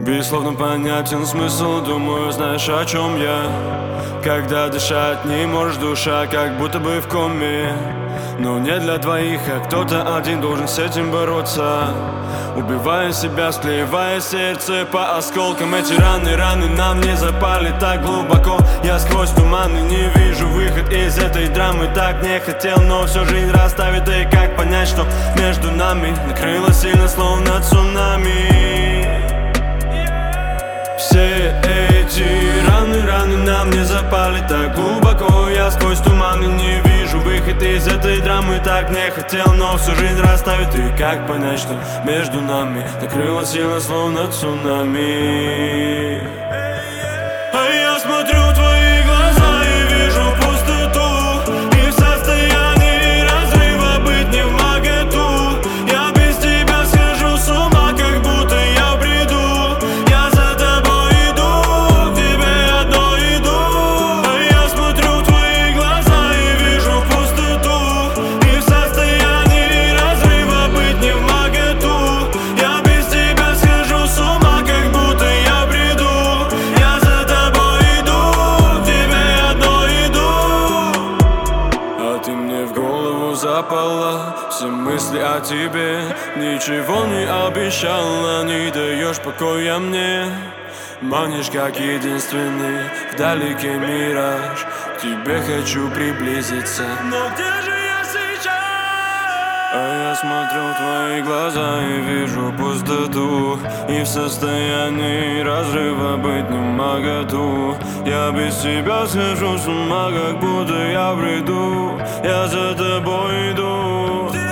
Тебе словно понятен смысл, думаю, знаешь, о чем я. Когда дышать не можешь, душа как будто бы в коме. Но не для двоих, а кто-то один должен с этим бороться. Убивая себя, склеивая сердце по осколкам. Эти раны нам не запали так глубоко. Я сквозь туманы не вижу выход из этой драмы. Так не хотел, но всю жизнь расставит. Да и как понять, что между нами накрыло сильно, словно цунами. Все эти раны нам не запали так глубоко. Я сквозь туманы не вижу выход из этой драмы. Так не хотел, но всю жизнь расставит. И как понять, что между нами накрыло сильно, словно цунами. А я смотрю в твои глаза и вижу пустоту. И в состоянии разрыва быть не в моготу. Я без тебя схожу с ума, как будто я в бреду. Я за тобой иду, к тебе одной иду. А я смотрю в твои глаза и вижу пустоту. И в состоянии разрыва быть не в моготу. Я без тебя схожу с ума, как будто я в бреду. Я за тобой иду, к тебе одной иду. А ты мне в голову запала, все мысли о тебе. Ничего не обещала, не даешь покоя мне. Манишь как единственный вдалеке мираж. К тебе хочу приблизиться, но где же я сейчас? А я смотрю в твои глаза и вижу пустоту. И в состоянии разрыва быть не моготу. Я без тебя схожу с ума, как будто я в бреду. Я за тобой иду.